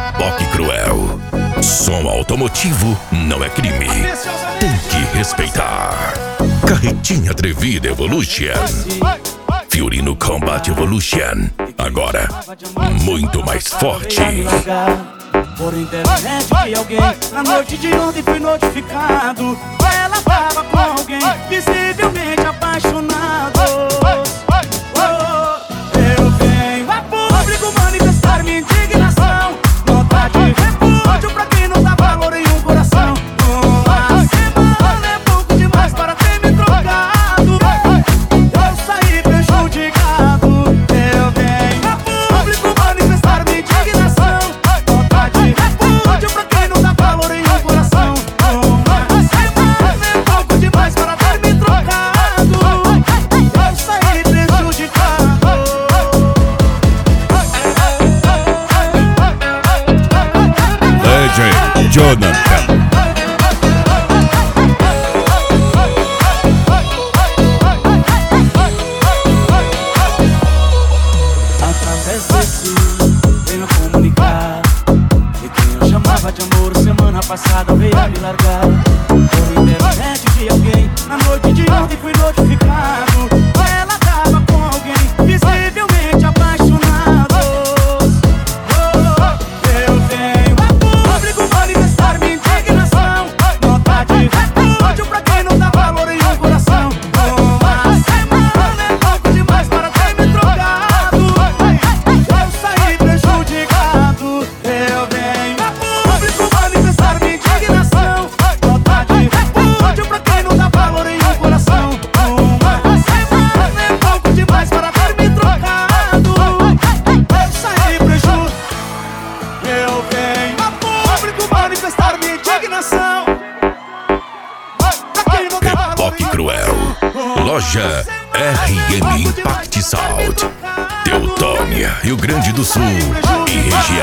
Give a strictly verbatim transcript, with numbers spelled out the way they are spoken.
Reboque Cruel. Som automotivo não é crime. Tem que respeitar. Carretinha Atrevida Evolution. Fiorino Combat Evolution. Agora, muito mais forte. Por internet de alguém, na noite de ontem fui notificado. Ela tava com alguém, visivelmente apaixonado. Eu venho a público manifestar minha indignação. Nota de repúdio pra quem não dá valor em um coração. Uma semana é pouco demais para ter me trocado. Eu saí prejudicado. Eu venho a público manifestar minha indignação. Nota de repúdio pra quem não dá valor em um coração. Uma semana é pouco demais para ter me trocado. Eu saí prejudicado. D J Jonathan. Através desse venho a comunicar que quem eu chamava de amor semana passada veio a me largar. Por internet de alguém, na noite de ontem fui notificado. Ela tava com alguém, visivelmente apaixonado. Eu venho a público manifestar minha indignação. Nota de repúdio pra quem não dá valor em um coração. Uma semana é pouco demais para ter me trocado. Eu saí prejudicado. Eu venho a público manifestar minha indignação. Nota de repúdio pra quem não dá valor em um coração. Uma semana é pouco demais para ter me trocado. Eu saí prejudicado. Eu venho a público manifestar minha indignação. Pra quem não dá valor Reboque em um Cruel. Loja R M Impact Sound. Teutônia, Rio Grande do Sul e região.